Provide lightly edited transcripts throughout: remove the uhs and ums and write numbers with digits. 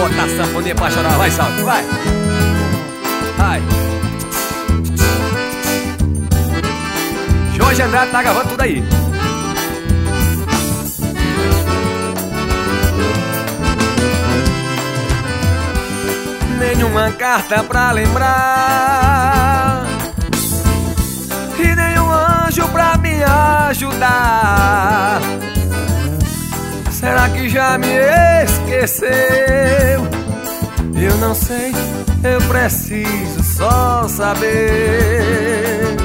bota a sanfoninha pra chorar, vai, salve, vai. Vai. Jorge Andrade tá gravando tudo aí. Nenhuma carta pra lembrar e nenhum anjo pra me ajudar. Será que já me esqueceu? Eu não sei, eu preciso só saber.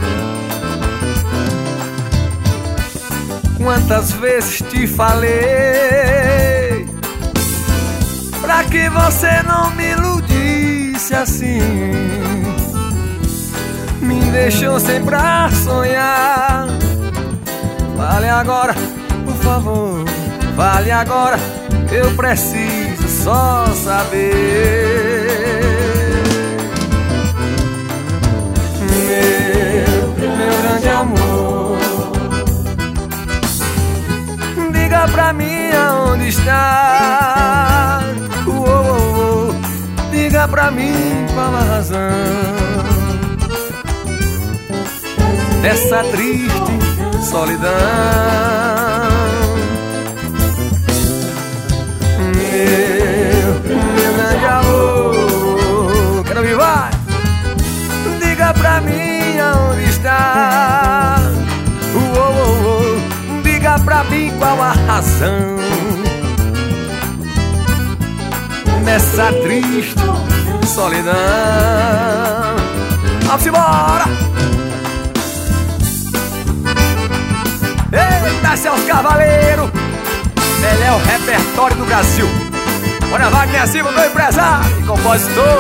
Quantas vezes te falei pra que você não me iludisse assim? Me deixou sem pra sonhar. Fale agora, por favor, fale agora, eu preciso só saber. Meu grande amor, diga pra mim aonde está. Diga pra mim qual a razão dessa triste solidão. Meu grande amor, quero ouvir, vai. Diga pra mim aonde está. Diga pra mim qual a razão dessa triste solidão. Vamos embora! Eita, seus cavaleiros! Ele é o repertório do Brasil. Bora, Wagner Silva, meu empresário e compositor.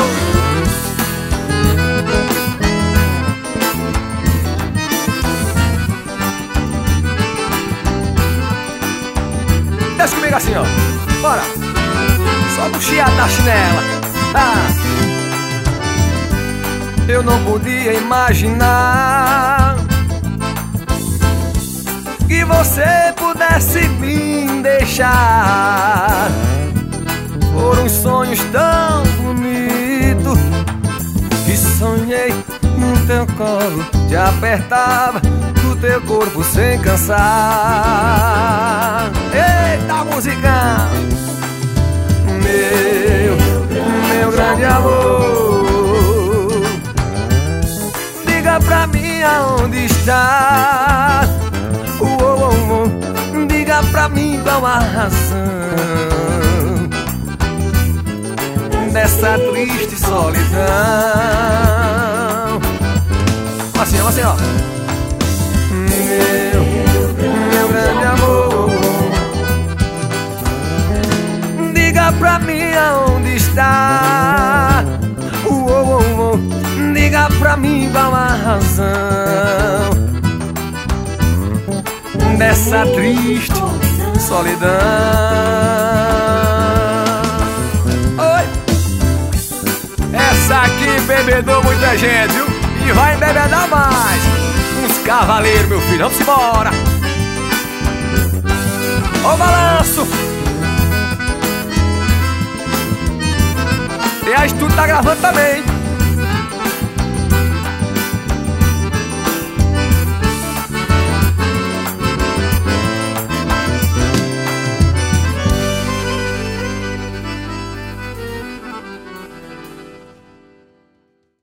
Desce comigo assim, ó. Bora! Só do chiado da chinela. Eu não podia imaginar que você pudesse me deixar. Foram sonhos tão bonitos que sonhei no teu colo, te apertava do teu corpo sem cansar. Eita, musicão! Meu grande amor, diga pra mim aonde está. Diga pra mim qual a razão dessa triste solidão. Assim, assim, ó. Meu grande amor, diga pra mim aonde está. Diga pra mim qual a razão dessa triste solidão. Oi. Essa aqui bebedou muita gente, viu? E vai embebedar mais. Uns cavaleiros, meu filho, vamos embora. Ó o balanço. E a Estúdio tá gravando também.